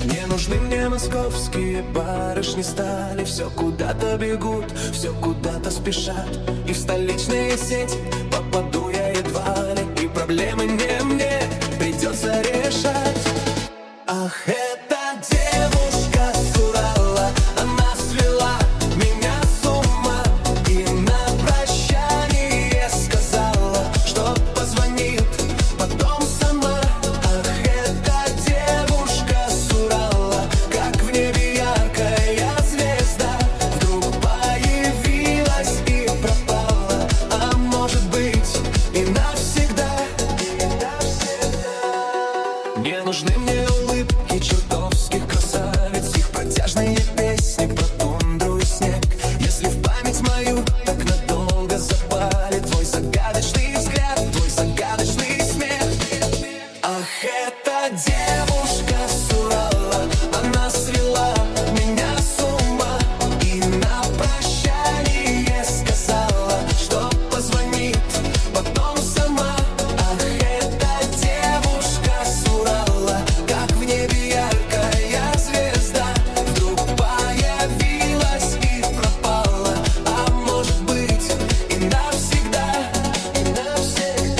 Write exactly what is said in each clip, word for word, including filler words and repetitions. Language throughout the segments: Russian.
Не нужны мне московские барышни стали. Все куда-то бегут, все куда-то спешат. И в столичные сети попаду я едва ли. И проблемы не мне придется решать. Ах, эта девушка с Урала, она свела меня с ума. И на прощание сказала, что позвонит потом сама. Ах, эта девушка с Урала, как в небе яркая звезда, вдруг появилась и пропала. А может быть и навсегда, и навсегда. Не нужны мне улыбки чертовских красавиц, их протяжные песни про тундру и снег. Если в память мою так надолго запали твой загадочный взгляд, твой загадочный смех. Ах, эта девушка с Урала, она свела меня с ума. И на прощание сказала, что позвонит потом сама. Ах, эта девушка с Урала, как в небе яркая звезда, вдруг появилась и пропала. А может быть и навсегда, и навсегда.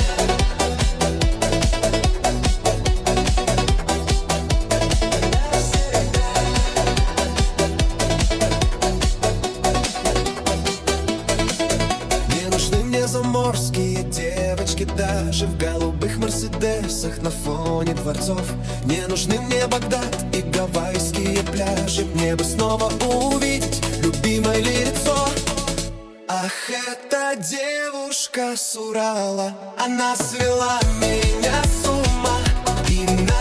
Не нужны мне заморские девочки даже в голубых мерседесах на фоне дворцов. Не нужны мне Багдад и гавайские пляжи. Мне бы снова увидеть любимое лицо. Ах, эта девушка с Урала, она свела меня с ума. И на